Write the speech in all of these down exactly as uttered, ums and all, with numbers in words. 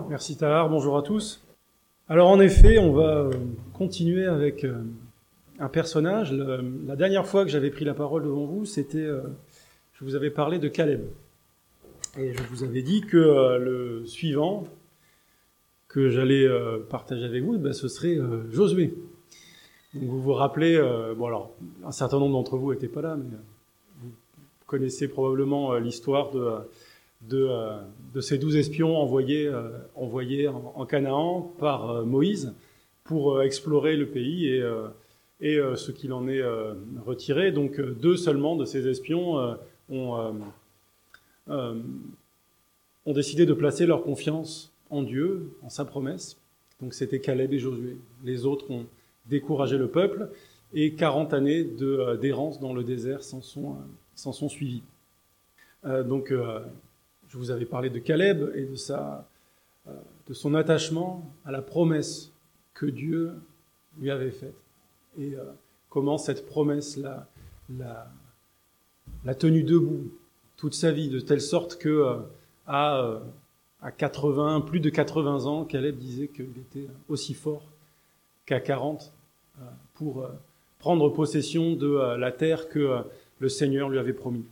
Merci Tahar, bonjour à tous. Alors en effet, on va continuer avec un personnage. Le, la dernière fois que j'avais pris la parole devant vous, c'était, euh, je vous avais parlé de Caleb. Et je vous avais dit que euh, le suivant que j'allais euh, partager avec vous, ben, ce serait euh, Josué. Donc vous vous rappelez, euh, bon alors, un certain nombre d'entre vous n'étaient pas là, mais vous connaissez probablement euh, l'histoire de... De, euh, de ces douze espions envoyés, euh, envoyés en, en Canaan par euh, Moïse pour euh, explorer le pays et, euh, et euh, ce qu'il en est euh, retiré. Donc euh, deux seulement de ces espions euh, ont, euh, euh, ont décidé de placer leur confiance en Dieu, en sa promesse. Donc c'était Caleb et Josué. Les autres ont découragé le peuple et quarante années de, euh, d'errance dans le désert s'en sont, euh, s'en sont suivies. Euh, donc euh, Je vous avais parlé de Caleb et de, sa, euh, de son attachement à la promesse que Dieu lui avait faite. Et euh, comment cette promesse l'a, l'a, l'a tenu debout toute sa vie, de telle sorte que euh, à, euh, à quatre-vingts, plus de quatre-vingts ans, Caleb disait qu'il était aussi fort qu'à quarante euh, pour euh, prendre possession de euh, la terre que euh, le Seigneur lui avait promis.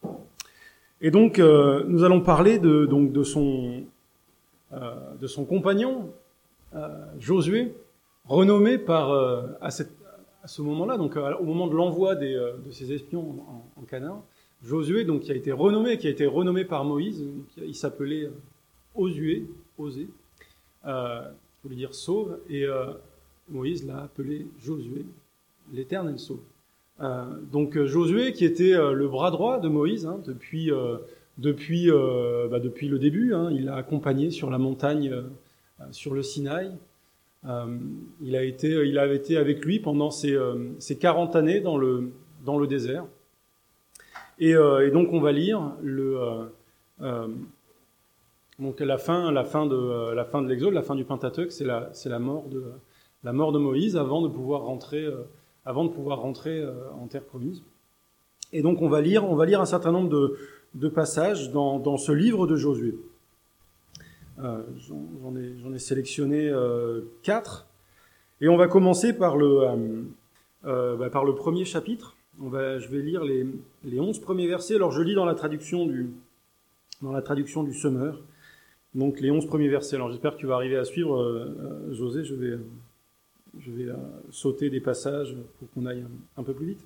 Et donc, euh, nous allons parler de, donc, de, son, euh, de son compagnon, euh, Josué, renommé par, euh, à, cette, à ce moment-là, donc euh, au moment de l'envoi des, euh, de ces espions en, en Canaan, Josué, donc, qui a été renommé, qui a été renommé par Moïse, il s'appelait Osué, Osée, euh, qui voulait dire sauve, et euh, Moïse l'a appelé Josué, l'Éternel sauve. Euh, donc Josué, qui était euh, le bras droit de Moïse hein, depuis euh, depuis euh, bah, depuis le début, hein, il l'a accompagné sur la montagne, euh, sur le Sinaï. Euh, il a été il a été avec lui pendant ces euh, ces quarante années dans le dans le désert. Et, euh, et donc on va lire le euh, euh, donc la fin la fin de euh, la fin de l'Exode, la fin du Pentateuque, c'est la c'est la mort de la mort de Moïse avant de pouvoir rentrer euh, avant de pouvoir rentrer euh, en terre promise. Et donc on va lire, on va lire un certain nombre de, de passages dans, dans ce livre de Josué. Euh, j'en, j'en, ai, j'en ai sélectionné euh, quatre, et on va commencer par le, euh, euh, bah, par le premier chapitre. On va, je vais lire les, les onze premiers versets. Alors je lis dans la traduction du, dans la traduction du Semeur, donc les onze premiers versets. Alors j'espère que tu vas arriver à suivre, euh, euh, José. Je vais Je vais euh, sauter des passages pour qu'on aille un, un peu plus vite.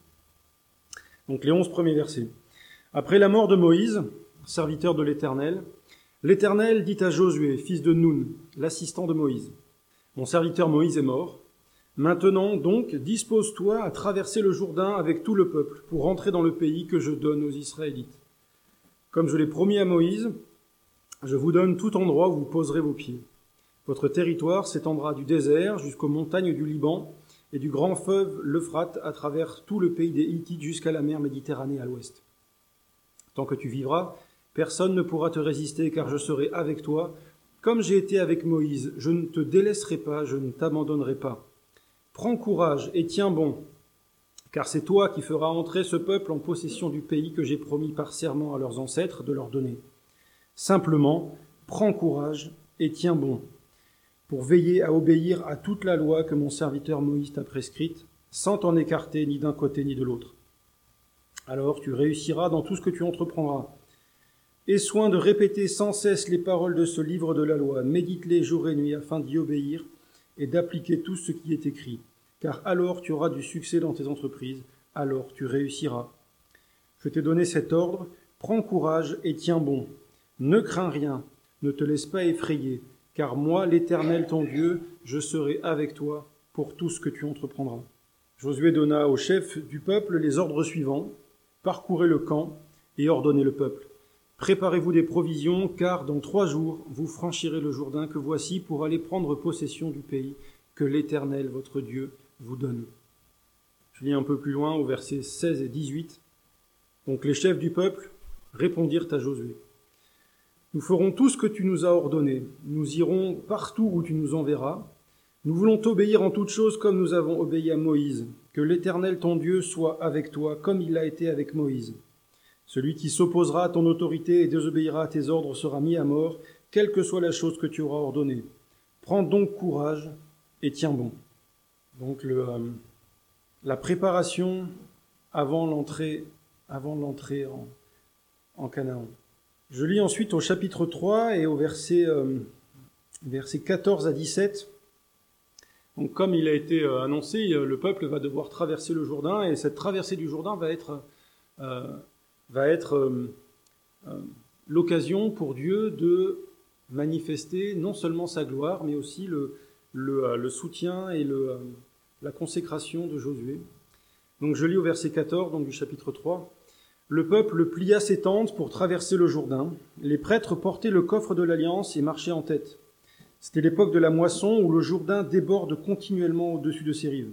Donc les onze premiers versets. Après la mort de Moïse, serviteur de l'Éternel, l'Éternel dit à Josué, fils de Nun, l'assistant de Moïse, « Mon serviteur Moïse est mort. Maintenant donc, dispose-toi à traverser le Jourdain avec tout le peuple pour rentrer dans le pays que je donne aux Israélites. Comme je l'ai promis à Moïse, je vous donne tout endroit où vous poserez vos pieds. Votre territoire s'étendra du désert jusqu'aux montagnes du Liban et du grand fleuve l'Euphrate à travers tout le pays des Hittites jusqu'à la mer Méditerranée à l'ouest. Tant que tu vivras, personne ne pourra te résister car je serai avec toi. Comme j'ai été avec Moïse, je ne te délaisserai pas, je ne t'abandonnerai pas. Prends courage et tiens bon, car c'est toi qui feras entrer ce peuple en possession du pays que j'ai promis par serment à leurs ancêtres de leur donner. Simplement, prends courage et tiens bon, pour veiller à obéir à toute la loi que mon serviteur Moïse t'a prescrite, sans t'en écarter ni d'un côté ni de l'autre. Alors tu réussiras dans tout ce que tu entreprendras. Aie soin de répéter sans cesse les paroles de ce livre de la loi, médite-les jour et nuit afin d'y obéir et d'appliquer tout ce qui est écrit, car alors tu auras du succès dans tes entreprises, alors tu réussiras. Je t'ai donné cet ordre, prends courage et tiens bon. Ne crains rien, ne te laisse pas effrayer, car moi, l'Éternel ton Dieu, je serai avec toi pour tout ce que tu entreprendras. » Josué donna au chef du peuple les ordres suivants. Parcourez le camp et ordonnez le peuple. Préparez-vous des provisions, car dans trois jours, vous franchirez le Jourdain que voici pour aller prendre possession du pays que l'Éternel, votre Dieu, vous donne. Je lis un peu plus loin au verset seize et dix-huit. Donc les chefs du peuple répondirent à Josué. Nous ferons tout ce que tu nous as ordonné. Nous irons partout où tu nous enverras. Nous voulons t'obéir en toutes choses comme nous avons obéi à Moïse. Que l'Éternel ton Dieu soit avec toi comme il l'a été avec Moïse. Celui qui s'opposera à ton autorité et désobéira à tes ordres sera mis à mort, quelle que soit la chose que tu auras ordonnée. Prends donc courage et tiens bon. » Donc le, euh, la préparation avant l'entrée, avant l'entrée en, en Canaan. Je lis ensuite au chapitre trois et au verset, euh, verset quatorze à dix-sept. Donc, comme il a été euh, annoncé, le peuple va devoir traverser le Jourdain, et cette traversée du Jourdain va être, euh, va être euh, euh, l'occasion pour Dieu de manifester non seulement sa gloire, mais aussi le, le, euh, le soutien et le, euh, la consécration de Josué. Donc je lis au verset quatorze donc, du chapitre trois. « Le peuple plia ses tentes pour traverser le Jourdain. Les prêtres portaient le coffre de l'Alliance et marchaient en tête. C'était l'époque de la moisson où le Jourdain déborde continuellement au-dessus de ses rives.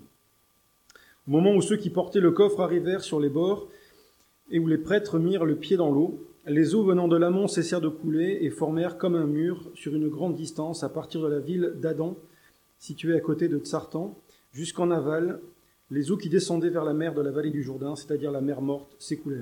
Au moment où ceux qui portaient le coffre arrivèrent sur les bords et où les prêtres mirent le pied dans l'eau, les eaux venant de l'amont cessèrent de couler et formèrent comme un mur sur une grande distance à partir de la ville d'Addan, située à côté de Tsartan, jusqu'en aval. Les eaux qui descendaient vers la mer de la vallée du Jourdain, c'est-à-dire la mer morte, s'écoulèrent.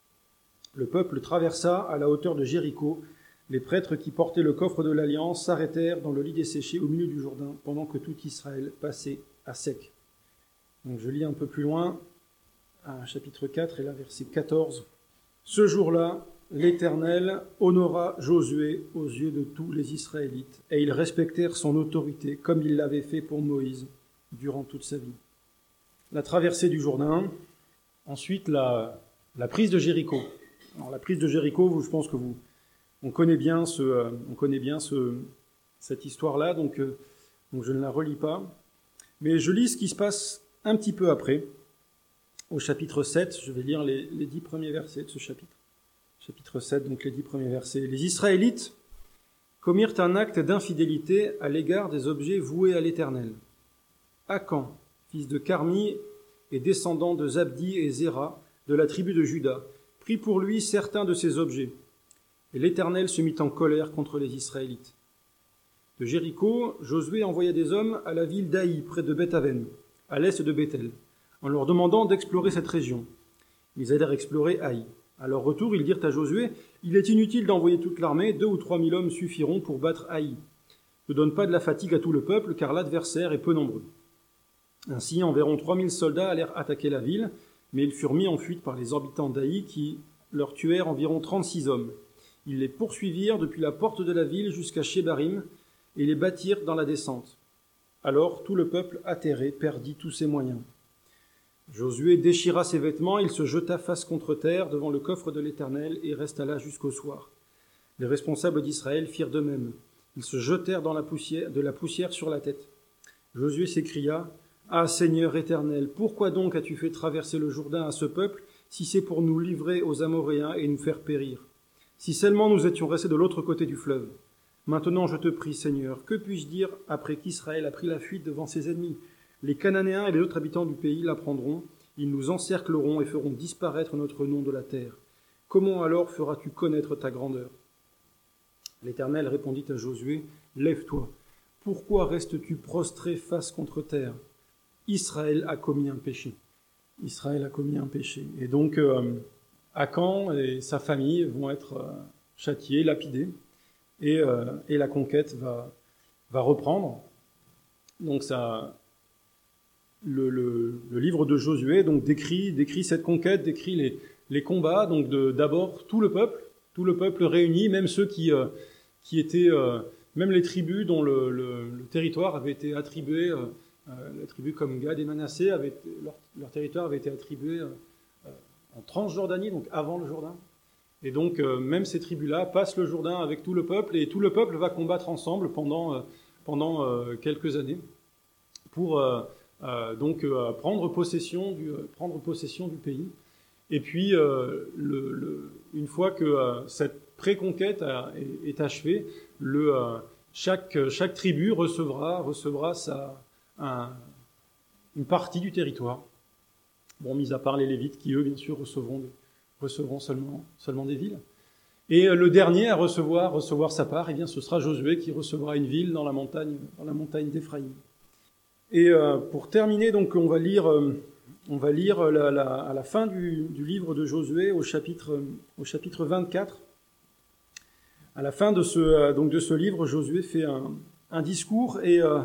Le peuple traversa à la hauteur de Jéricho. Les prêtres qui portaient le coffre de l'Alliance s'arrêtèrent dans le lit desséché au milieu du Jourdain, pendant que tout Israël passait à sec. » Donc je lis un peu plus loin, à chapitre quatre, et là, verset quatorze. « Ce jour-là, l'Éternel honora Josué aux yeux de tous les Israélites, et ils respectèrent son autorité, comme il l'avait fait pour Moïse, durant toute sa vie. » La traversée du Jourdain, ensuite la, la prise de Jéricho. Alors la prise de Jéricho, vous, je pense que vous... On connaît bien, ce, euh, on connaît bien ce, cette histoire-là, donc, euh, donc je ne la relis pas. Mais je lis ce qui se passe un petit peu après, au chapitre sept. Je vais lire les, les dix premiers versets de ce chapitre. Chapitre sept, donc les dix premiers versets. « Les Israélites commirent un acte d'infidélité à l'égard des objets voués à l'Éternel. Akan, fils de Carmi et descendant de Zabdi et Zéra, de la tribu de Juda, prit pour lui certains de ces objets. Et l'Éternel se mit en colère contre les Israélites. De Jéricho, Josué envoya des hommes à la ville d'Aï, près de Beth-Aven, à l'est de Bethel, en leur demandant d'explorer cette région. Ils allèrent explorer Aï. À leur retour, ils dirent à Josué, « Il est inutile d'envoyer toute l'armée, deux ou trois mille hommes suffiront pour battre Aï. Ne donne pas de la fatigue à tout le peuple, car l'adversaire est peu nombreux. » Ainsi, environ trois mille soldats allèrent attaquer la ville, mais ils furent mis en fuite par les habitants d'Aï, qui leur tuèrent environ trente-six hommes. Ils les poursuivirent depuis la porte de la ville jusqu'à Shebarim et les battirent dans la descente. Alors tout le peuple atterré perdit tous ses moyens. Josué déchira ses vêtements, il se jeta face contre terre devant le coffre de l'Éternel et resta là jusqu'au soir. Les responsables d'Israël firent de même. Ils se jetèrent dans la poussière, de la poussière sur la tête. Josué s'écria, « Ah Seigneur Éternel, pourquoi donc as-tu fait traverser le Jourdain à ce peuple, si c'est pour nous livrer aux Amoréens et nous faire périr ? Si seulement nous étions restés de l'autre côté du fleuve. Maintenant, je te prie, Seigneur, que puis-je dire après qu'Israël a pris la fuite devant ses ennemis ? Les Cananéens et les autres habitants du pays l'apprendront, ils nous encercleront et feront disparaître notre nom de la terre. Comment alors feras-tu connaître ta grandeur ? » L'Éternel répondit à Josué, « Lève-toi. Pourquoi restes-tu prostré face contre terre ? Israël a commis un péché. » Israël a commis un péché. Et donc... Euh, Akan et sa famille vont être euh, châtiés, lapidés, et, euh, et la conquête va, va reprendre. Donc ça, le, le, le livre de Josué donc décrit, décrit cette conquête, décrit les, les combats. Donc de, d'abord tout le peuple, tout le peuple réuni, même ceux qui, euh, qui étaient, euh, même les tribus dont le, le, le territoire avait été attribué, euh, les tribus comme Gad et Manassé, avaient, leur, leur territoire avait été attribué euh, en Transjordanie, donc avant le Jourdain. Et donc, euh, même ces tribus-là passent le Jourdain avec tout le peuple, et tout le peuple va combattre ensemble pendant, euh, pendant euh, quelques années pour euh, euh, donc euh, prendre possession du euh, prendre possession du pays. Et puis, euh, le, le, une fois que euh, cette pré-conquête a, est, est achevée, le, euh, chaque, chaque tribu recevra, recevra sa, un, une partie du territoire. Bon, mis à part les Lévites, qui eux, bien sûr, recevront, de, recevront seulement, seulement des villes. Et le dernier à recevoir, recevoir sa part, eh bien, ce sera Josué qui recevra une ville dans la montagne, dans la montagne d'Éphraïm. Et euh, pour terminer, donc, on va lire, euh, on va lire la, la, à la fin du, du livre de Josué, au chapitre, au chapitre vingt-quatre, À la fin de ce, donc de ce livre, Josué fait un, un discours et euh,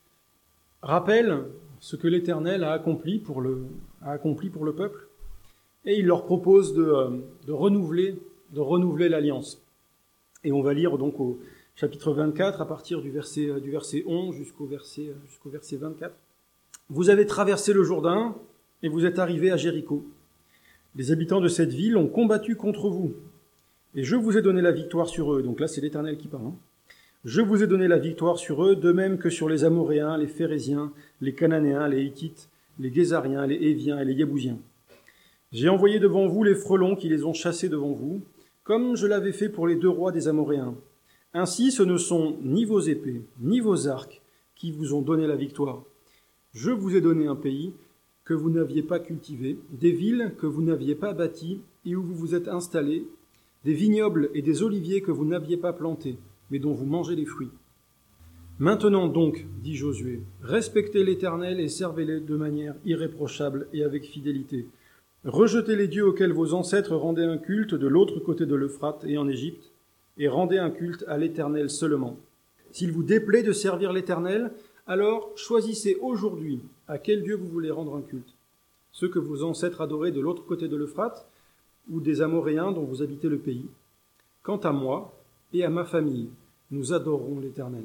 rappelle ce que l'Éternel a accompli pour le, a accompli pour le peuple. Et il leur propose de, de renouveler, de renouveler l'alliance. Et on va lire donc au chapitre vingt-quatre, à partir du verset, du verset onze jusqu'au verset, jusqu'au verset vingt-quatre. Vous avez traversé le Jourdain et vous êtes arrivés à Jéricho. Les habitants de cette ville ont combattu contre vous. Et je vous ai donné la victoire sur eux. Donc là, c'est l'Éternel qui parle. Hein. Je vous ai donné la victoire sur eux, de même que sur les Amoréens, les Phéréziens, les Cananéens, les Hittites, les Guésariens, les Héviens et les Yébousiens. J'ai envoyé devant vous les frelons qui les ont chassés devant vous, comme je l'avais fait pour les deux rois des Amoréens. Ainsi, ce ne sont ni vos épées, ni vos arcs qui vous ont donné la victoire. Je vous ai donné un pays que vous n'aviez pas cultivé, des villes que vous n'aviez pas bâties et où vous vous êtes installés, des vignobles et des oliviers que vous n'aviez pas plantés, mais dont vous mangez les fruits. Maintenant donc, dit Josué, respectez l'Éternel et servez-le de manière irréprochable et avec fidélité. Rejetez les dieux auxquels vos ancêtres rendaient un culte de l'autre côté de l'Euphrate et en Égypte, et rendez un culte à l'Éternel seulement. S'il vous déplaît de servir l'Éternel, alors choisissez aujourd'hui à quel Dieu vous voulez rendre un culte. Ceux que vos ancêtres adoraient de l'autre côté de l'Euphrate, ou des Amoréens dont vous habitez le pays. Quant à moi et à ma famille, nous adorerons l'Éternel.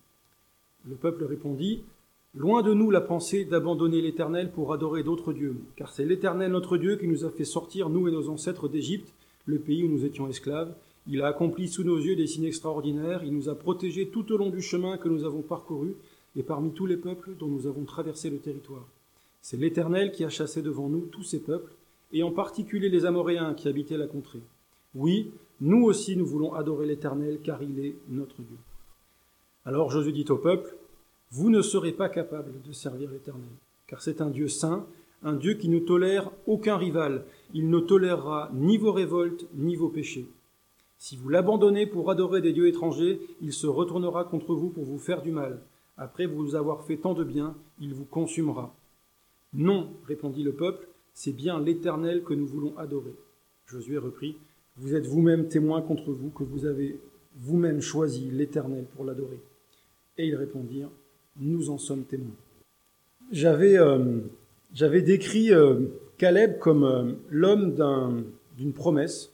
Le peuple répondit, loin de nous la pensée d'abandonner l'Éternel pour adorer d'autres dieux, car c'est l'Éternel notre Dieu qui nous a fait sortir, nous et nos ancêtres d'Égypte, le pays où nous étions esclaves. Il a accompli sous nos yeux des signes extraordinaires, il nous a protégés tout au long du chemin que nous avons parcouru, et parmi tous les peuples dont nous avons traversé le territoire. C'est l'Éternel qui a chassé devant nous tous ces peuples, et en particulier les Amoréens qui habitaient la contrée. Oui, nous aussi nous voulons adorer l'Éternel, car il est notre Dieu. Alors Josué dit au peuple, vous ne serez pas capables de servir l'Éternel, car c'est un Dieu saint, un Dieu qui ne tolère aucun rival. Il ne tolérera ni vos révoltes, ni vos péchés. Si vous l'abandonnez pour adorer des dieux étrangers, il se retournera contre vous pour vous faire du mal. Après vous avoir fait tant de bien, il vous consumera. Non, répondit le peuple, c'est bien l'Éternel que nous voulons adorer. Josué reprit, vous êtes vous-même témoins contre vous que vous avez vous-même choisi l'Éternel pour l'adorer. Et ils répondirent, nous en sommes témoins. J'avais, euh, j'avais décrit euh, Caleb comme euh, l'homme d'un, d'une promesse.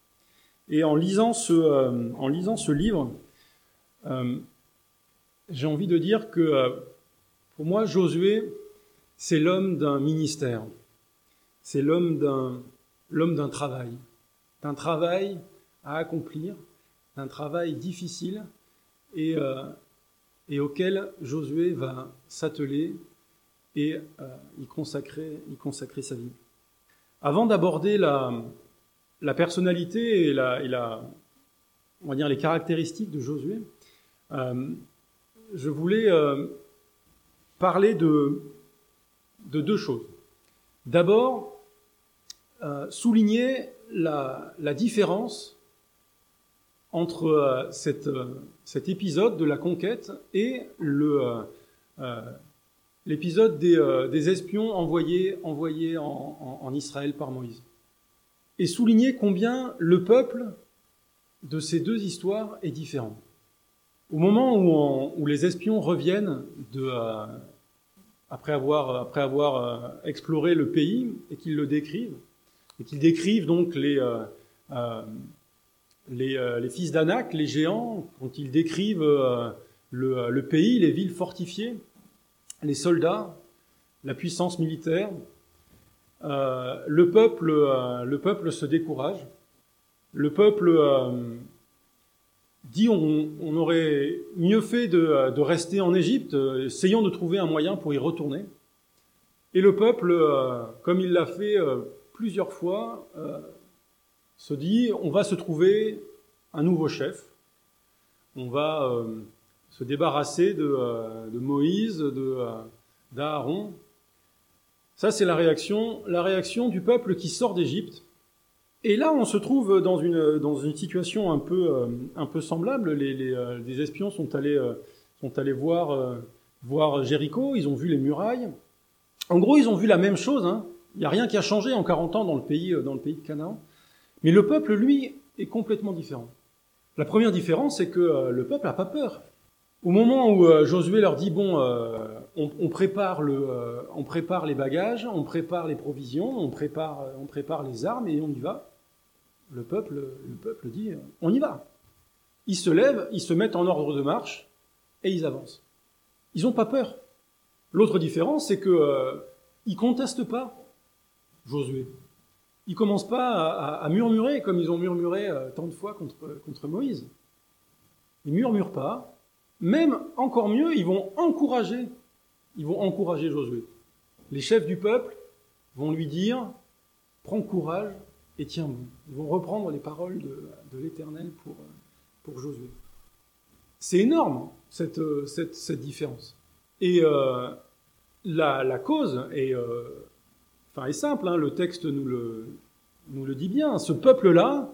Et en lisant ce, euh, en lisant ce livre, euh, j'ai envie de dire que euh, pour moi, Josué, c'est l'homme d'un ministère. C'est l'homme d'un, l'homme d'un travail. D'un travail à accomplir, d'un travail difficile et, euh, et auquel Josué va s'atteler et euh, y consacrer, y consacrer sa vie. Avant d'aborder la, la personnalité et, la, et la, on va dire les caractéristiques de Josué, euh, je voulais euh, parler de, de deux choses. D'abord, euh, souligner la, la différence entre euh, cette, euh, cet épisode de la conquête et le, euh, euh, l'épisode des, euh, des espions envoyés, envoyés en, en, en Israël par Moïse. Et souligner combien le peuple de ces deux histoires est différent. Au moment où, on, où les espions reviennent de, euh, après avoir, après avoir euh, exploré le pays et qu'ils le décrivent, et qu'ils décrivent donc les, euh, euh, les, euh, les fils d'Anak, les géants, quand ils décrivent euh, le, le pays, les villes fortifiées, les soldats, la puissance militaire, euh, le peuple, euh, le peuple se décourage. Le peuple euh, dit on, on aurait mieux fait de, de rester en Égypte, essayons de trouver un moyen pour y retourner. Et le peuple, euh, comme il l'a fait euh, plusieurs fois, euh, se dit on va se trouver un nouveau chef, on va euh, se débarrasser de, euh, de Moïse, de, euh, d'Aaron. Ça, c'est la réaction, la réaction du peuple qui sort d'Égypte. Et là, on se trouve dans une, dans une situation un peu, euh, un peu semblable. Les, les, euh, les espions sont allés, euh, sont allés voir, euh, voir Jéricho, ils ont vu les murailles. En gros, ils ont vu la même chose, hein. Il n'y a rien qui a changé en quarante ans dans le pays, dans le pays de Canaan. Mais le peuple, lui, est complètement différent. La première différence, c'est que euh, le peuple n'a pas peur. Au moment où euh, Josué leur dit, bon, euh, on, on, prépare le, euh, on prépare les bagages, on prépare les provisions, on prépare, on prépare les armes et on y va, le peuple, le peuple dit, on y va. Ils se lèvent, ils se mettent en ordre de marche et ils avancent. Ils n'ont pas peur. L'autre différence, c'est qu'ils euh, ne contestent pas Josué. Ils ne commencent pas à, à, à murmurer comme ils ont murmuré euh, tant de fois contre, contre Moïse. Ils ne murmurent pas. Même, encore mieux, ils vont encourager, ils vont encourager Josué. Les chefs du peuple vont lui dire « Prends courage et tiens bon ». Ils vont reprendre les paroles de, de l'Éternel pour, pour Josué. C'est énorme, cette, cette, cette différence. Et euh, la, la cause est, euh, enfin, est simple, hein, le texte nous le, nous le dit bien. Ce peuple-là,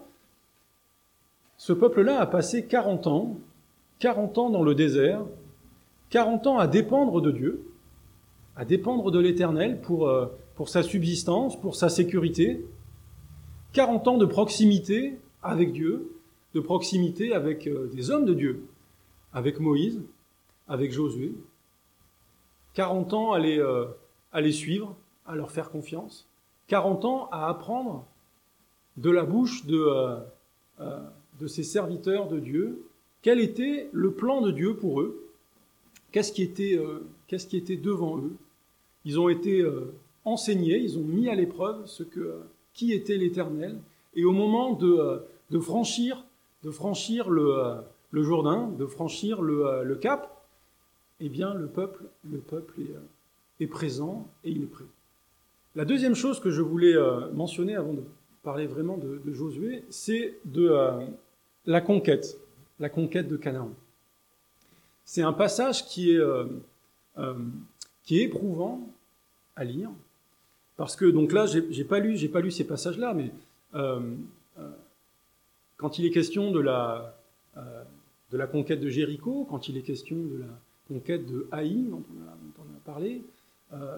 ce peuple-là a passé quarante ans quarante ans dans le désert, quarante ans à dépendre de Dieu, à dépendre de l'Éternel pour, euh, pour sa subsistance, pour sa sécurité, quarante ans de proximité avec Dieu, de proximité avec euh, des hommes de Dieu, avec Moïse, avec Josué, quarante ans à les, euh, à les suivre, à leur faire confiance, quarante ans à apprendre de la bouche de, euh, euh, de ces serviteurs de Dieu, quel était le plan de Dieu pour eux? Qu'est-ce qui était, euh, qu'est-ce qui était devant eux? Ils ont été euh, enseignés, ils ont mis à l'épreuve ce que, euh, qui était l'Éternel. Et au moment de, euh, de franchir, de franchir le, euh, le Jourdain, de franchir le, euh, le cap, eh bien le peuple, le peuple est, euh, est présent et il est prêt. La deuxième chose que je voulais euh, mentionner avant de parler vraiment de, de Josué, c'est de euh, la conquête. La conquête de Canaan. C'est un passage qui est, euh, euh, qui est éprouvant à lire, parce que, donc là, j'ai, j'ai pas lu, j'ai pas lu ces passages-là, mais euh, euh, quand il est question de la, euh, de la conquête de Jéricho, quand il est question de la conquête de Haï, dont on a, dont on a parlé, euh,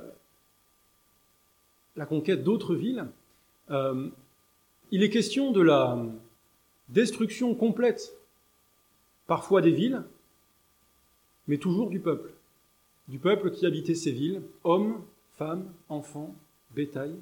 la conquête d'autres villes, euh, il est question de la destruction complète parfois des villes, mais toujours du peuple. Du peuple qui habitait ces villes, hommes, femmes, enfants, bétail.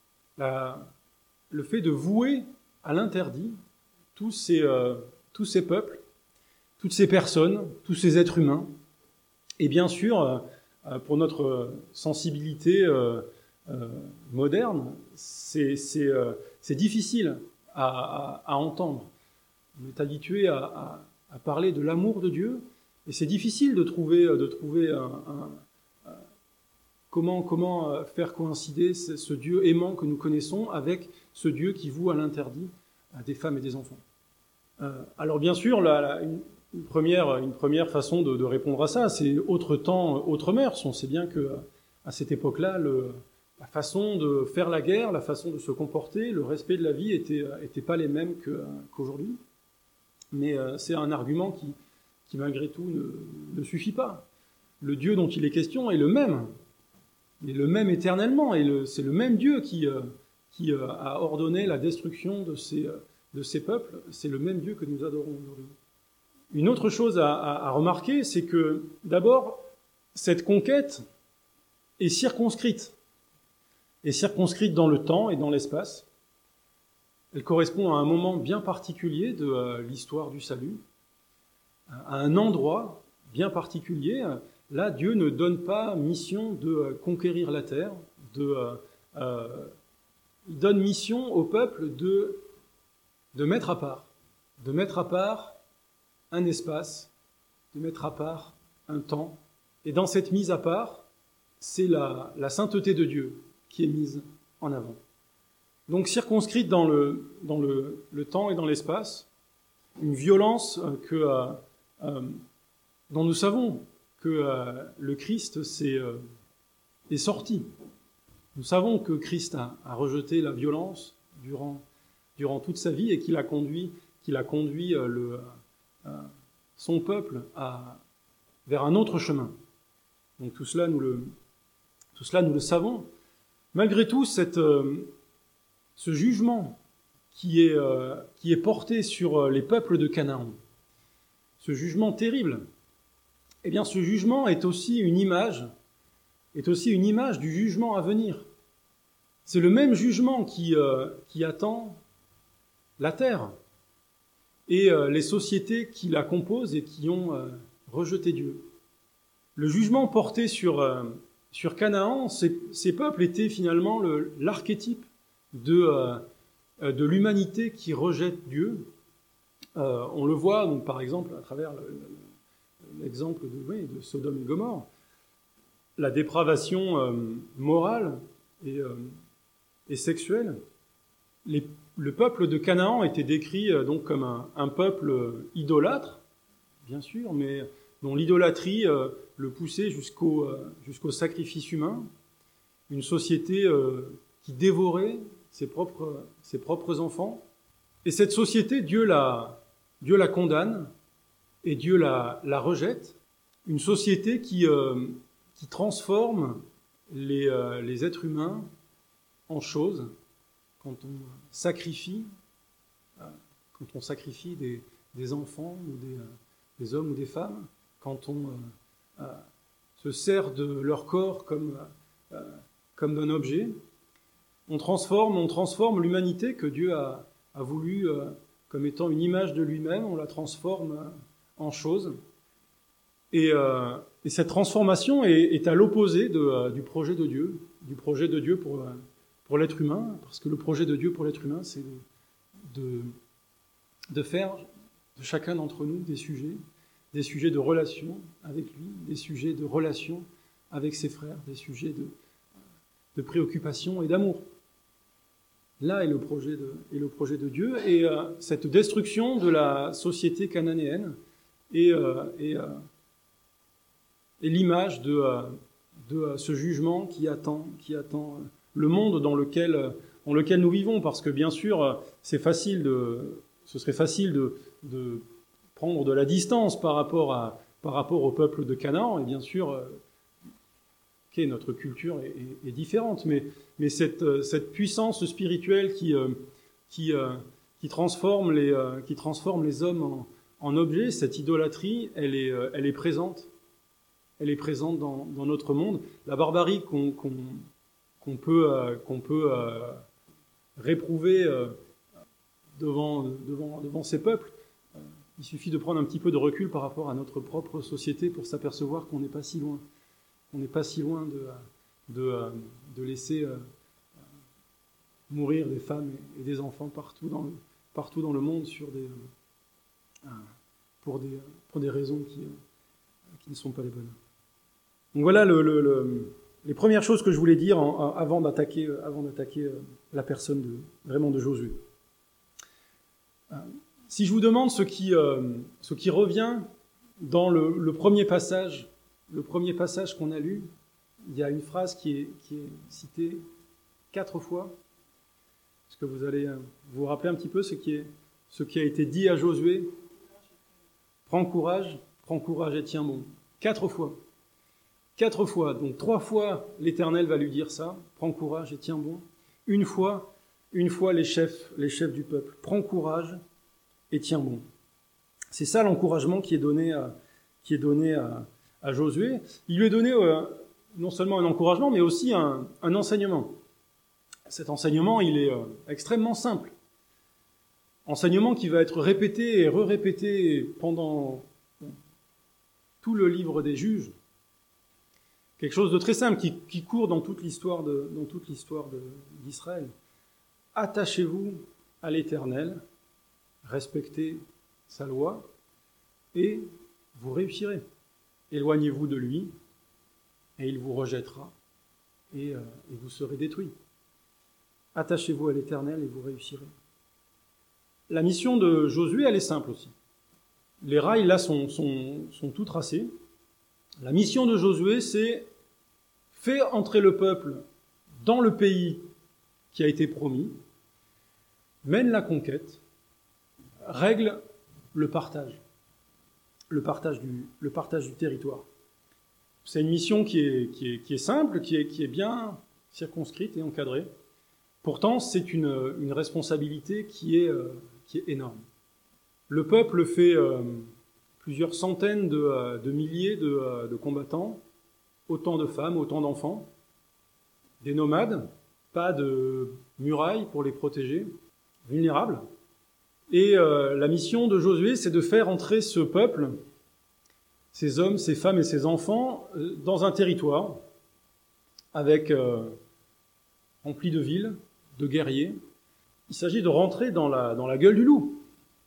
La, le fait de vouer à l'interdit tous ces, euh, tous ces peuples, toutes ces personnes, tous ces êtres humains. Et bien sûr, euh, pour notre sensibilité euh, euh, moderne, c'est, c'est, euh, c'est difficile à, à, à entendre. On est habitué à, à à parler de l'amour de Dieu, et c'est difficile de trouver, de trouver un, un, un, comment, comment faire coïncider ce, ce Dieu aimant que nous connaissons avec ce Dieu qui voue à l'interdit à des femmes et des enfants. Euh, alors bien sûr, la, la, une, une, première, une première façon de, de répondre à ça, c'est autre temps, autre mœurs. On sait bien que à cette époque-là, le, la façon de faire la guerre, la façon de se comporter, le respect de la vie n'étaient étaient pas les mêmes que, qu'aujourd'hui. Mais euh, c'est un argument qui, qui malgré tout, ne, ne suffit pas. Le Dieu dont il est question est le même. Il est le même éternellement. Et le, c'est le même Dieu qui, euh, qui euh, a ordonné la destruction de ces, euh, de ces peuples. C'est le même Dieu que nous adorons aujourd'hui. Une autre chose à, à, à remarquer, c'est que, d'abord, cette conquête est circonscrite. Est circonscrite dans le temps et dans l'espace. Elle correspond à un moment bien particulier de euh, l'histoire du salut, à un endroit bien particulier. Là, Dieu ne donne pas mission de euh, conquérir la terre, de, euh, euh, il donne mission au peuple de, de mettre à part, de mettre à part un espace, de mettre à part un temps. Et dans cette mise à part, c'est la, la sainteté de Dieu qui est mise en avant. Donc circonscrite dans le, dans le, le temps et dans l'espace, une violence que, euh, euh, dont nous savons que euh, le Christ s'est, euh, est sorti. Nous savons que Christ a, a rejeté la violence durant, durant toute sa vie et qu'il a conduit, qu'il a conduit euh, le, euh, son peuple à, vers un autre chemin. Donc tout cela, nous le, tout cela, nous le savons. Malgré tout, cette... Euh, Ce jugement qui est, euh, qui est porté sur les peuples de Canaan, ce jugement terrible, eh bien ce jugement est aussi une image, est aussi une image du jugement à venir. C'est le même jugement qui, euh, qui attend la terre et euh, les sociétés qui la composent et qui ont euh, rejeté Dieu. Le jugement porté sur, euh, sur Canaan, ces, ces peuples étaient finalement le, l'archétype de, euh, de l'humanité qui rejette Dieu. Euh, on le voit donc, par exemple à travers le, le, l'exemple de, oui, de Sodome et Gomorrhe, la dépravation euh, morale et, euh, et sexuelle. Les, le peuple de Canaan était décrit euh, donc comme un, un peuple idolâtre, bien sûr, mais dont l'idolâtrie euh, le poussait jusqu'au, euh, jusqu'au sacrifice humain, une société euh, qui dévorait ses propres, ses propres enfants. Et cette société, Dieu la, Dieu la condamne et Dieu la, la rejette. Une société qui, euh, qui transforme les, euh, les êtres humains en choses. Quand on sacrifie, euh, quand on sacrifie des, des enfants ou des, euh, des hommes ou des femmes, quand on euh, euh, se sert de leur corps comme, euh, comme d'un objet, on transforme, on transforme l'humanité que Dieu a, a voulu euh, comme étant une image de lui-même, on la transforme euh, en chose. Et, euh, et cette transformation est, est à l'opposé de, euh, du projet de Dieu, du projet de Dieu pour, euh, pour l'être humain, parce que le projet de Dieu pour l'être humain, c'est de, de, de faire de chacun d'entre nous des sujets, des sujets de relation avec lui, des sujets de relation avec ses frères, des sujets de, de préoccupation et d'amour. Là est le projet de, est le projet de Dieu, et euh, cette destruction de la société cananéenne est, euh, est, euh, est l'image de, euh, de euh, ce jugement qui attend, qui attend le monde dans lequel, dans lequel nous vivons, parce que bien sûr, c'est facile de, ce serait facile de, de prendre de la distance par rapport, à, par rapport au peuple de Canaan, et bien sûr, euh, okay, notre culture est, est, est différente, mais, mais cette, cette puissance spirituelle qui, euh, qui, euh, qui, transforme les, euh, qui transforme les hommes en, en objets, cette idolâtrie, elle est, euh, elle est présente. Elle est présente dans, dans notre monde. La barbarie qu'on, qu'on, qu'on peut, euh, qu'on peut euh, réprouver euh, devant, devant, devant ces peuples, euh, il suffit de prendre un petit peu de recul par rapport à notre propre société pour s'apercevoir qu'on n'est pas si loin. On n'est pas si loin de, de, de laisser euh, mourir des femmes et des enfants partout dans le, partout dans le monde sur des, euh, pour, des, pour des raisons qui, euh, qui ne sont pas les bonnes. Donc voilà le, le, le, les premières choses que je voulais dire en, avant d'attaquer, avant d'attaquer la personne de, vraiment de Josué. Euh, si je vous demande ce qui, euh, ce qui revient dans le, le premier passage, le premier passage qu'on a lu, il y a une phrase qui est, qui est citée quatre fois. Est-ce que vous allez vous rappeler un petit peu ce qui, est, ce qui a été dit à Josué ? Prends courage, prends courage et tiens bon. Quatre fois. Quatre fois. Donc trois fois, l'Éternel va lui dire ça. Prends courage et tiens bon. Une fois, une fois les chefs, les chefs du peuple. Prends courage et tiens bon. C'est ça l'encouragement qui est donné à, qui est donné à, à Josué. Il lui est donné euh, non seulement un encouragement, mais aussi un, un enseignement. Cet enseignement, il est euh, extrêmement simple. Enseignement qui va être répété et re-répété pendant tout le livre des Juges. Quelque chose de très simple qui, qui court dans toute l'histoire de, dans toute l'histoire de, d'Israël. Attachez-vous à l'Éternel, respectez sa loi, et vous réussirez. Éloignez-vous de lui, et il vous rejettera, et, euh, et vous serez détruits. Attachez-vous à l'Éternel, et vous réussirez. La mission de Josué, elle est simple aussi. Les rails, là, sont, sont, sont tout tracés. La mission de Josué, c'est faire entrer le peuple dans le pays qui a été promis, mène la conquête, règle le partage, le partage du, le partage du territoire. C'est une mission qui est, qui est, qui est simple, qui est, qui est bien circonscrite et encadrée. Pourtant, c'est une, une responsabilité qui est, euh, qui est énorme. Le peuple fait euh, plusieurs centaines de, euh, de milliers de, euh, de combattants, autant de femmes, autant d'enfants, des nomades, pas de murailles pour les protéger, vulnérables. Et euh, la mission de Josué, c'est de faire entrer ce peuple, ces hommes, ces femmes et ces enfants, euh, dans un territoire avec euh, rempli de villes, de guerriers. Il s'agit de rentrer dans la, dans la gueule du loup.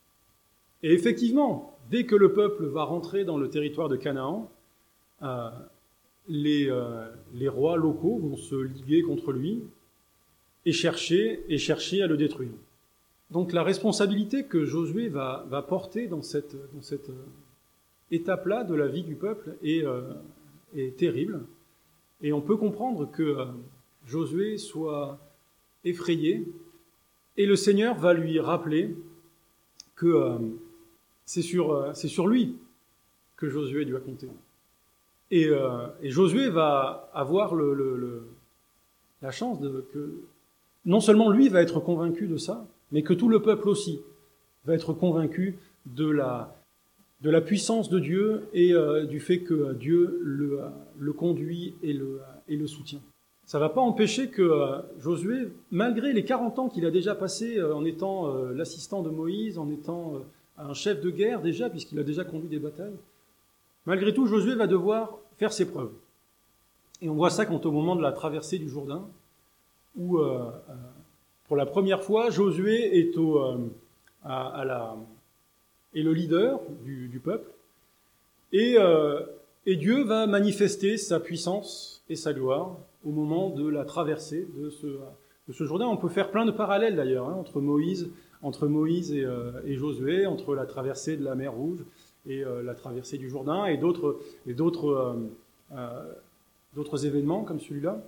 Et effectivement, dès que le peuple va rentrer dans le territoire de Canaan, euh, les, euh, les rois locaux vont se liguer contre lui et chercher, et chercher à le détruire. Donc la responsabilité que Josué va, va porter dans cette, dans cette euh, étape-là de la vie du peuple est, euh, est terrible. Et on peut comprendre que euh, Josué soit effrayé, et le Seigneur va lui rappeler que euh, c'est sur, euh, c'est sur lui que Josué doit compter. Et, euh, et Josué va avoir le, le, le, la chance de que non seulement lui va être convaincu de ça, mais que tout le peuple aussi va être convaincu de la, de la puissance de Dieu et euh, du fait que Dieu le, le conduit et le, et le soutient. Ça ne va pas empêcher que euh, Josué, malgré les quarante ans qu'il a déjà passé euh, en étant euh, l'assistant de Moïse, en étant euh, un chef de guerre déjà, puisqu'il a déjà conduit des batailles, malgré tout, Josué va devoir faire ses preuves. Et on voit ça quand au moment de la traversée du Jourdain, où euh, euh, pour la première fois, Josué est, au, euh, à, à la, est le leader du, du peuple, et, euh, et Dieu va manifester sa puissance et sa gloire au moment de la traversée de ce, de ce Jourdain. On peut faire plein de parallèles d'ailleurs, hein, entre Moïse, entre Moïse et, euh, et Josué, entre la traversée de la mer Rouge et euh, la traversée du Jourdain, et d'autres, et d'autres, euh, euh, d'autres événements comme celui-là.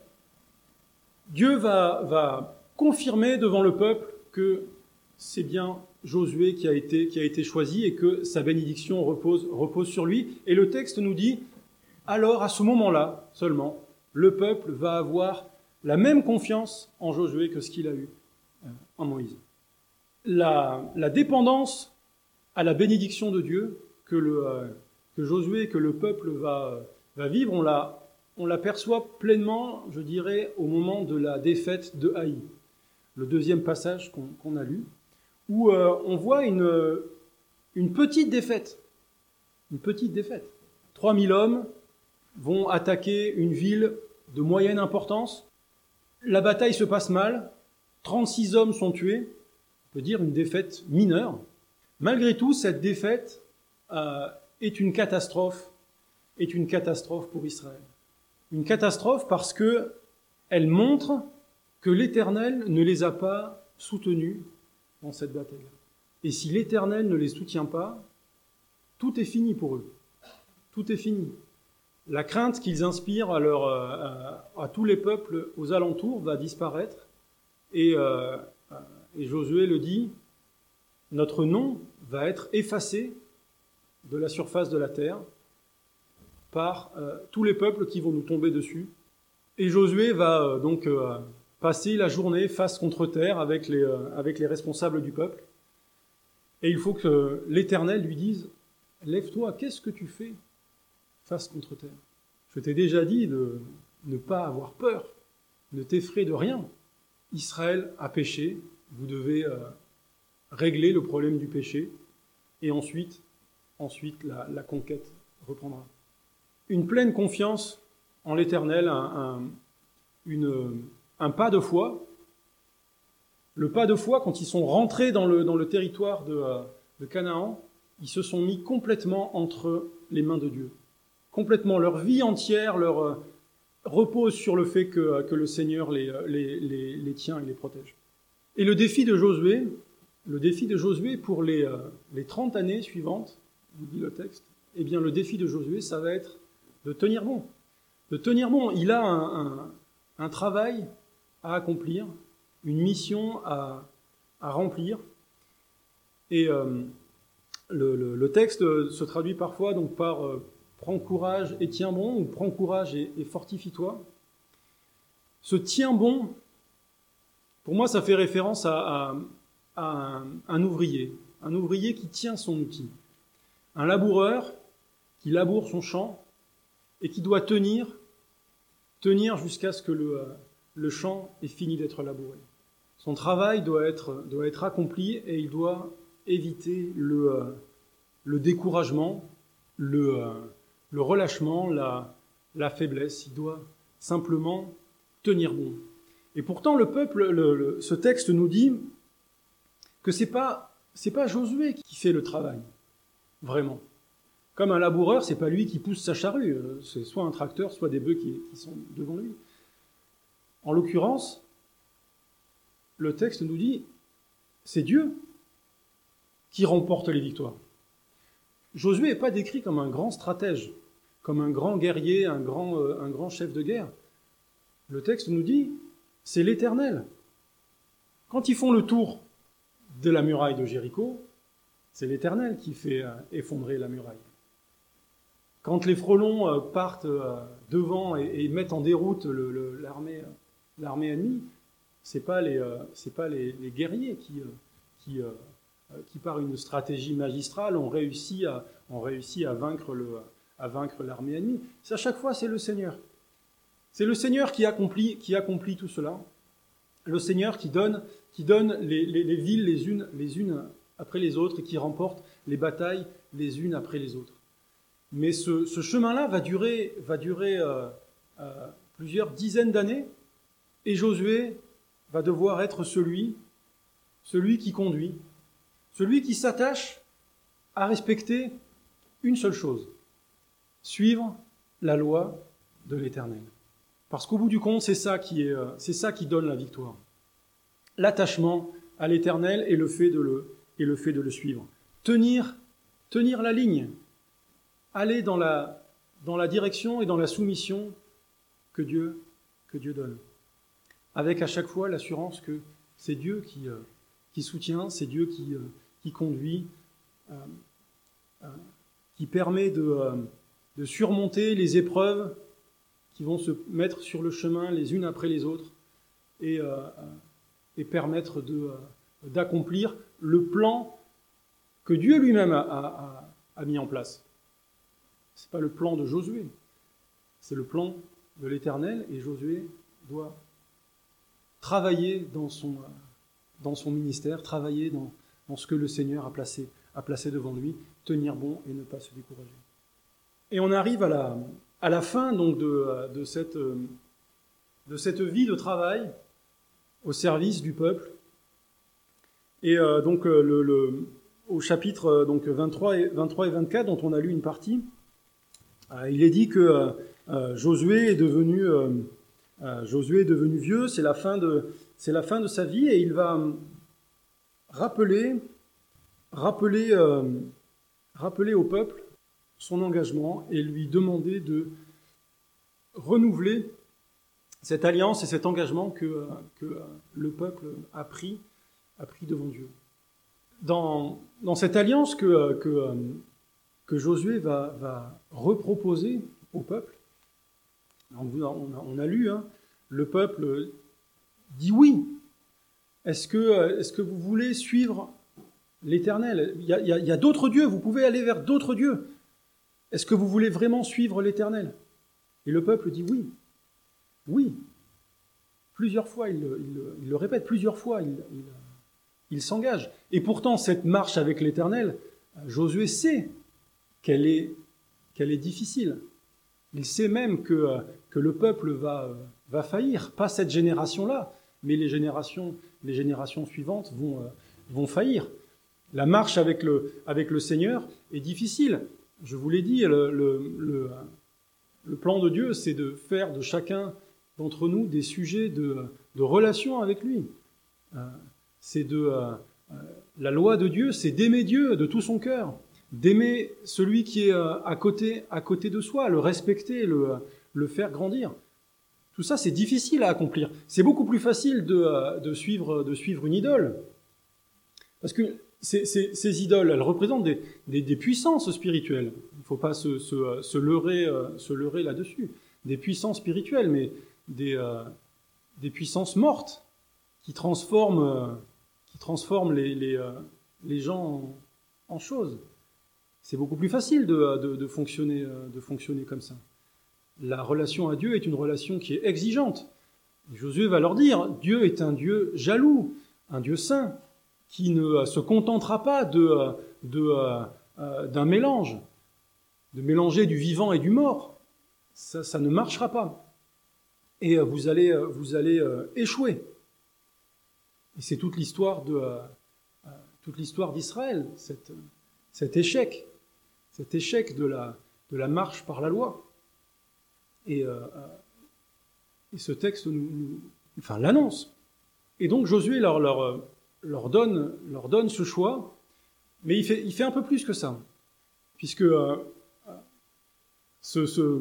Dieu va, va confirmer devant le peuple que c'est bien Josué qui a été, qui a été choisi et que sa bénédiction repose, repose sur lui. Et le texte nous dit, alors à ce moment-là seulement, le peuple va avoir la même confiance en Josué que ce qu'il a eu en Moïse. La, la dépendance à la bénédiction de Dieu que, le, que Josué, que le peuple va, va vivre, on la, on l'aperçoit pleinement, je dirais, au moment de la défaite de Haï, le deuxième passage qu'on, qu'on a lu, où euh, on voit une, une petite défaite, une petite défaite. trois mille hommes vont attaquer une ville de moyenne importance. La bataille se passe mal, trente-six hommes sont tués, on peut dire une défaite mineure. Malgré tout, cette défaite euh, est une catastrophe, est une catastrophe pour Israël. Une catastrophe parce que elle montre que l'Éternel ne les a pas soutenus dans cette bataille. Et si l'Éternel ne les soutient pas, tout est fini pour eux. Tout est fini. La crainte qu'ils inspirent à, leur, à, à tous les peuples aux alentours va disparaître. Et, euh, et Josué le dit, notre nom va être effacé de la surface de la terre par euh, tous les peuples qui vont nous tomber dessus. Et Josué va euh, donc euh, passer la journée face contre terre avec les, euh, avec les responsables du peuple. Et il faut que l'Éternel lui dise, lève-toi, qu'est-ce que tu fais face contre terre? Je t'ai déjà dit de ne pas avoir peur, ne t'effraie de rien. Israël a péché, vous devez euh, régler le problème du péché, et ensuite, ensuite la, la conquête reprendra. Une pleine confiance en l'Éternel, un, un, une, un pas de foi. Le pas de foi, quand ils sont rentrés dans le, dans le territoire de, de Canaan, ils se sont mis complètement entre les mains de Dieu. Complètement, leur vie entière leur euh, repose sur le fait que, que le Seigneur les, les, les, les tient et les protège. Et le défi de Josué, le défi de Josué pour les, euh, les trente années suivantes, vous dit le texte, eh bien le défi de Josué, ça va être de tenir bon. De tenir bon. Il a un, un, un travail à accomplir, une mission à, à remplir. Et euh, le, le, le texte se traduit parfois donc par euh, « prends courage et tiens bon » ou « prends courage et, et fortifie-toi ». Ce « tiens bon », Pour moi, ça fait référence à, à, à un, un ouvrier, un ouvrier qui tient son outil, un laboureur qui laboure son champ et qui doit tenir, tenir jusqu'à ce que le, le champ ait fini d'être labouré. Son travail doit être, doit être accompli et il doit éviter le, le découragement, le, le relâchement, la, la faiblesse. Il doit simplement tenir bon. Et pourtant, le peuple, le, le, ce texte nous dit que c'est pas, c'est pas Josué qui fait le travail, vraiment. Comme un laboureur, c'est pas lui qui pousse sa charrue, c'est soit un tracteur, soit des bœufs qui, qui sont devant lui. En l'occurrence, le texte nous dit, c'est Dieu qui remporte les victoires. Josué n'est pas décrit comme un grand stratège, comme un grand guerrier, un grand, euh, un grand chef de guerre. Le texte nous dit, c'est l'Éternel. Quand ils font le tour de la muraille de Jéricho, c'est l'Éternel qui fait euh, effondrer la muraille. Quand les frelons euh, partent euh, devant et, et mettent en déroute le, le, l'armée, euh, l'armée ennemie, c'est pas les, euh, c'est pas les, les guerriers qui, euh, qui, euh, qui, par une stratégie magistrale, ont réussi à, ont réussi à vaincre le, à vaincre l'armée ennemie. C'est à chaque fois, c'est le Seigneur. C'est le Seigneur qui accomplit, qui accomplit tout cela. Le Seigneur qui donne, qui donne les, les, les villes les unes, les unes après les autres et qui remporte les batailles les unes après les autres. Mais ce, ce chemin-là va durer, va durer euh, euh, plusieurs dizaines d'années et Josué va devoir être celui, celui qui conduit, celui qui s'attache à respecter une seule chose, suivre la loi de l'Éternel. Parce qu'au bout du compte, c'est ça qui est, c'est ça qui donne la victoire. L'attachement à l'Éternel et le fait de le, et le fait de le suivre. Tenir, tenir la ligne. Aller dans la, dans la direction et dans la soumission que Dieu, que Dieu donne. Avec à chaque fois l'assurance que c'est Dieu qui, euh, qui soutient, c'est Dieu qui, euh, qui conduit, euh, euh, qui permet de, euh, de surmonter les épreuves qui vont se mettre sur le chemin les unes après les autres et, euh, et permettre de, euh, d'accomplir le plan que Dieu lui-même a, a, a mis en place. Ce n'est pas le plan de Josué, c'est le plan de l'Éternel et Josué doit travailler dans son, dans son ministère, travailler dans, dans ce que le Seigneur a placé, a placé devant lui, tenir bon et ne pas se décourager. Et on arrive à la, à la fin donc de, de, cette, de cette vie de travail au service du peuple. Et euh, donc le, le, au chapitre donc, vingt-trois, et, vingt-trois et vingt-quatre, dont on a lu une partie, euh, il est dit que euh, Josué est devenu... Euh, Euh, Josué est devenu vieux, c'est la fin de, c'est la fin de sa vie et il va rappeler, rappeler, euh, rappeler au peuple son engagement et lui demander de renouveler cette alliance et cet engagement que, que le peuple a pris, a pris devant Dieu. Dans, dans cette alliance que, que, que Josué va, va reproposer au peuple, On a, on a lu, hein, le peuple dit oui. Est-ce que, est-ce que vous voulez suivre l'Éternel ? Il y a, il y a, il y a d'autres dieux, vous pouvez aller vers d'autres dieux. Est-ce que vous voulez vraiment suivre l'Éternel ? Et le peuple dit oui. Oui. Plusieurs fois, il, il, il le répète, plusieurs fois, il, il, il s'engage. Et pourtant, cette marche avec l'Éternel, Josué sait qu'elle est, qu'elle est difficile. Il sait même que, que le peuple va, va faillir, pas cette génération-là, mais les générations, les générations suivantes vont, vont faillir. La marche avec le, avec le Seigneur est difficile. Je vous l'ai dit, le, le, le, le plan de Dieu, c'est de faire de chacun d'entre nous des sujets de, de relation avec lui. C'est de, la loi de Dieu, c'est d'aimer Dieu de tout son cœur, d'aimer celui qui est à côté, à côté de soi, le respecter, le, le faire grandir. Tout ça, c'est difficile à accomplir. C'est beaucoup plus facile de, de, suivre, de suivre une idole. Parce que ces, ces, ces idoles, elles représentent des, des, des puissances spirituelles. Il ne faut pas se, se, se, leurrer, se leurrer là-dessus. Des puissances spirituelles, mais des, euh, des puissances mortes qui transforme, euh, qui transforme les, les, euh, les gens en, en choses. C'est beaucoup plus facile de, de, de, fonctionner, de fonctionner comme ça. La relation à Dieu est une relation qui est exigeante. Josué va leur dire, Dieu est un Dieu jaloux, un Dieu saint, qui ne se contentera pas de, de, euh, d'un mélange, de mélanger du vivant et du mort. Ça, ça ne marchera pas. Et vous allez, vous allez euh, échouer. Et c'est toute l'histoire de, euh, toute l'histoire d'Israël, cette, cet échec, cet échec de la, de la marche par la loi. Et, euh, et ce texte nous, nous, enfin, l'annonce. Et donc Josué leur, leur, leur, donne, leur donne ce choix, mais il fait, il fait un peu plus que ça, puisque euh, ce, ce,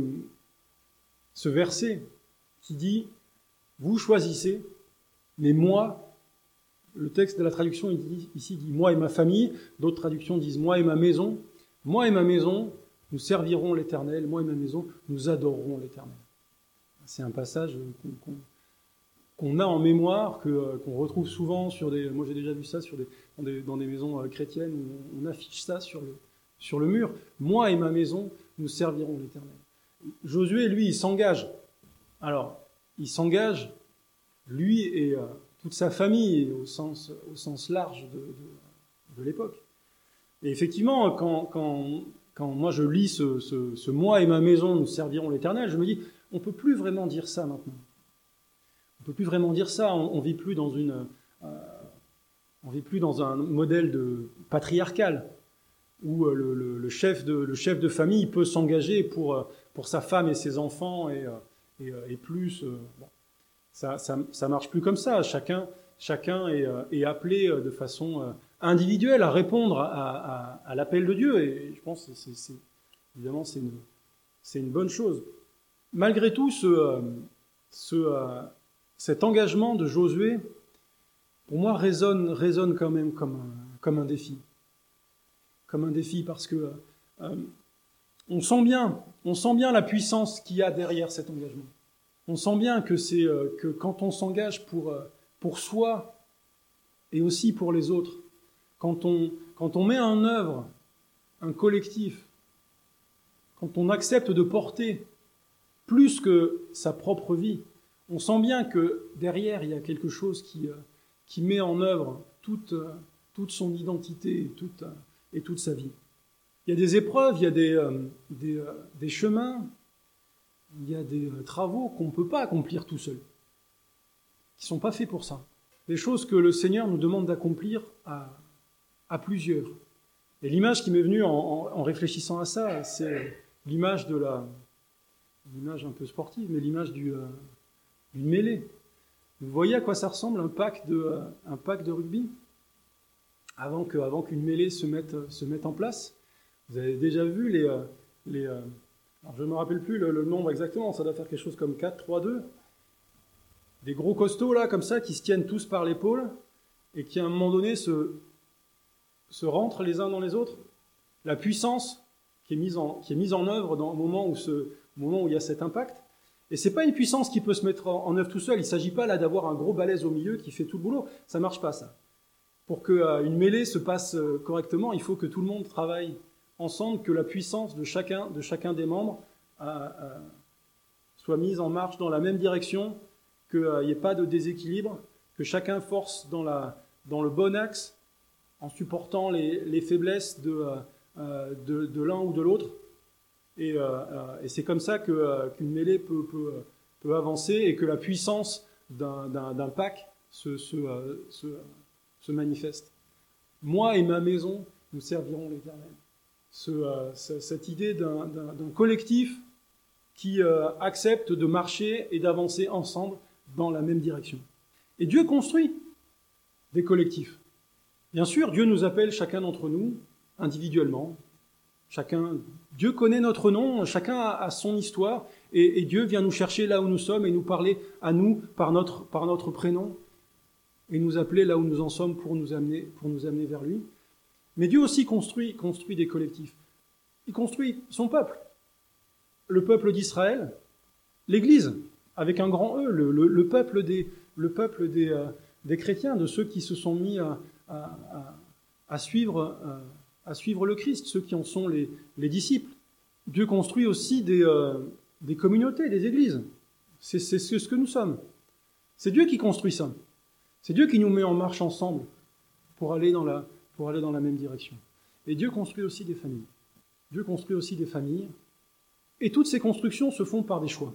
ce verset qui dit « Vous choisissez, mais moi », le texte de la traduction il dit, ici dit « Moi et ma famille », d'autres traductions disent « Moi et ma maison ». « Moi et ma maison, nous servirons l'Éternel, moi et ma maison, nous adorerons l'Éternel ». C'est un passage qu'on, qu'on, qu'on a en mémoire, que, qu'on retrouve souvent sur des... Moi j'ai déjà vu ça sur des, dans, des, dans des maisons chrétiennes, où on affiche ça sur le, sur le mur. « Moi et ma maison, nous servirons l'Éternel ». Josué, lui, il s'engage. Alors, il s'engage, lui et euh, toute sa famille, au sens, au sens large de, de, de l'époque. Et effectivement, quand, quand, quand moi je lis ce, ce, ce « moi et ma maison, nous servirons l'Éternel », je me dis, on ne peut plus vraiment dire ça maintenant. On ne peut plus vraiment dire ça. On ne vit plus dans une, euh, on vit plus dans un modèle de patriarcal où euh, le, le, le, chef de, le chef de famille peut s'engager pour, euh, pour sa femme et ses enfants et, euh, et, euh, et plus. Euh, bon. Ça, ça, ça marche plus comme ça. Chacun, chacun est, euh, est appelé de façon euh, individuelle à répondre à, à, à l'appel de Dieu. Et je pense que c'est, c'est, évidemment c'est une, c'est une bonne chose. Malgré tout, ce, euh, ce, euh, cet engagement de Josué, pour moi, résonne, résonne quand même comme un, comme un défi. Comme un défi parce que euh, on sent bien, on sent bien la puissance qu'il y a derrière cet engagement. On sent bien que c'est euh, que quand on s'engage pour euh, pour soi et aussi pour les autres, quand on quand on met en œuvre un collectif, quand on accepte de porter plus que sa propre vie, on sent bien que derrière il y a quelque chose qui euh, qui met en œuvre toute euh, toute son identité et toute euh, et toute sa vie. Il y a des épreuves, il y a des euh, des, euh, des chemins. Il y a des travaux qu'on ne peut pas accomplir tout seul, qui ne sont pas faits pour ça. Des choses que le Seigneur nous demande d'accomplir à, à plusieurs. Et l'image qui m'est venue en, en, en réfléchissant à ça, c'est l'image de la, l'image un peu sportive, mais l'image du, euh, d'une mêlée. Vous voyez à quoi ça ressemble un pack de, euh, un pack de rugby avant, que, avant qu'une mêlée se mette, se mette en place. Vous avez déjà vu les... Euh, les euh, Alors, je ne me rappelle plus le, le nombre exactement, ça doit faire quelque chose comme quatre, trois, deux. Des gros costauds, là, comme ça, qui se tiennent tous par l'épaule et qui, à un moment donné, se, se rentrent les uns dans les autres. La puissance qui est mise en, qui est mise en œuvre dans, au, moment où ce, au moment où il y a cet impact. Et ce n'est pas une puissance qui peut se mettre en, en œuvre tout seul. Il ne s'agit pas là d'avoir un gros balèze au milieu qui fait tout le boulot. Ça ne marche pas, ça. Pour qu'une euh, mêlée se passe euh, correctement, il faut que tout le monde travaille ensemble, que la puissance de chacun, de chacun des membres euh, euh, soit mise en marche dans la même direction, qu'il n'y euh, ait pas de déséquilibre, que chacun force dans, la, dans le bon axe, en supportant les, les faiblesses de, euh, de, de l'un ou de l'autre. Et, euh, euh, et c'est comme ça que, euh, qu'une mêlée peut, peut, peut avancer et que la puissance d'un, d'un, d'un pack se, se, euh, se, se manifeste. Moi et ma maison, nous servirons l'Éternel. Ce, euh, cette idée d'un, d'un, d'un collectif qui euh, accepte de marcher et d'avancer ensemble dans la même direction. Et Dieu construit des collectifs. Bien sûr, Dieu nous appelle chacun d'entre nous individuellement. Chacun, Dieu connaît notre nom, chacun a, a son histoire, et, et Dieu vient nous chercher là où nous sommes et nous parler à nous par notre, par notre prénom, et nous appeler là où nous en sommes pour nous amener, pour nous amener vers lui. Mais Dieu aussi construit, construit des collectifs. Il construit son peuple. Le peuple d'Israël, l'Église, avec un grand E, le, le, le peuple des, le peuple des, euh, des chrétiens, de ceux qui se sont mis à, à, à, à, suivre, à, à suivre le Christ, ceux qui en sont les, les disciples. Dieu construit aussi des, euh, des communautés, des églises. C'est, c'est ce que nous sommes. C'est Dieu qui construit ça. C'est Dieu qui nous met en marche ensemble pour aller dans la, pour aller dans la même direction. Et Dieu construit aussi des familles. Dieu construit aussi des familles. Et toutes ces constructions se font par des choix.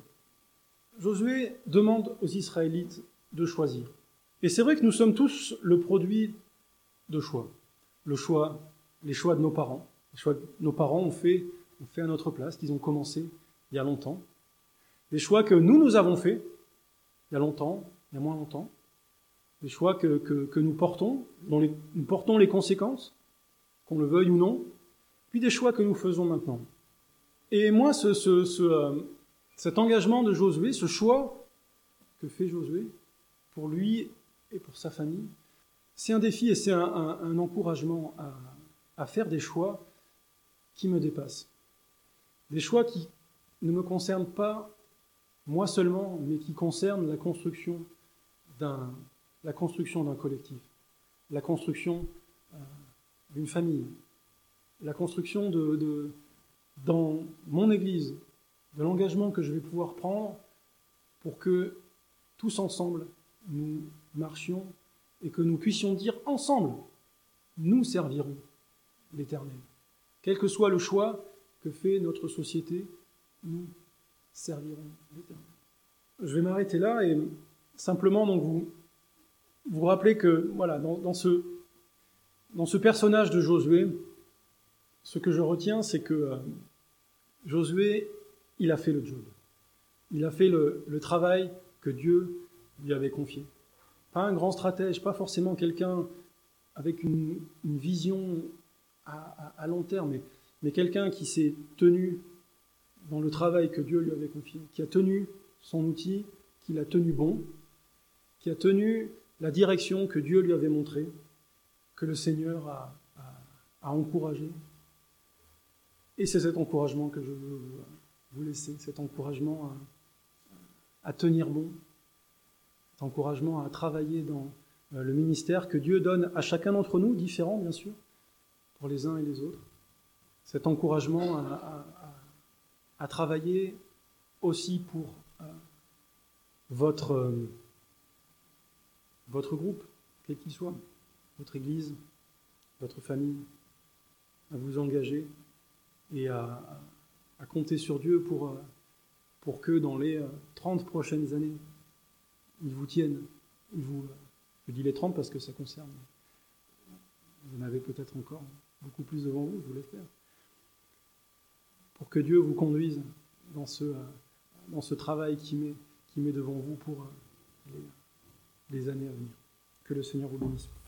Josué demande aux Israélites de choisir. Et c'est vrai que nous sommes tous le produit de choix. Le choix, les choix de nos parents. Les choix que nos parents ont fait, ont fait à notre place, qu'ils ont commencé il y a longtemps. Les choix que nous, nous avons faits il y a longtemps, il y a moins longtemps. Les choix que, que, que nous portons, dont les, nous portons les conséquences, qu'on le veuille ou non. Puis des choix que nous faisons maintenant. Et moi, ce, ce, ce, euh, cet engagement de Josué, ce choix que fait Josué, pour lui et pour sa famille, c'est un défi et c'est un, un, un encouragement à, à faire des choix qui me dépassent. Des choix qui ne me concernent pas moi seulement, mais qui concernent la construction d'un, la construction d'un collectif, la construction euh, d'une famille, la construction de, de, dans mon Église, de l'engagement que je vais pouvoir prendre pour que tous ensemble, nous marchions et que nous puissions dire ensemble, nous servirons l'Éternel. Quel que soit le choix que fait notre société, nous servirons l'Éternel. Je vais m'arrêter là et simplement donc vous vous rappelez que voilà dans, dans ce dans ce personnage de Josué, ce que je retiens, c'est que euh, Josué, il a fait le job. Il a fait le, le travail que Dieu lui avait confié. Pas un grand stratège, pas forcément quelqu'un avec une, une vision à, à, à long terme, mais, mais quelqu'un qui s'est tenu dans le travail que Dieu lui avait confié, qui a tenu son outil, qui l'a tenu bon, qui a tenu la direction que Dieu lui avait montrée, que le Seigneur a, a, a encouragé. Et c'est cet encouragement que je veux vous laisser, cet encouragement à, à tenir bon, cet encouragement à travailler dans le ministère que Dieu donne à chacun d'entre nous, différent bien sûr, pour les uns et les autres. Cet encouragement à, à, à, à travailler aussi pour euh, votre, euh, votre groupe, quel qu'il soit, votre Église, votre famille, à vous engager et à, à compter sur Dieu pour, pour que dans les trente prochaines années, il vous tienne. Il vous, je dis les trente parce que ça concerne. Vous en avez peut-être encore beaucoup plus devant vous, je vous l'espère. Pour que Dieu vous conduise dans ce, dans ce travail qui met, qui met devant vous pour les, les années à venir. Que le Seigneur vous bénisse.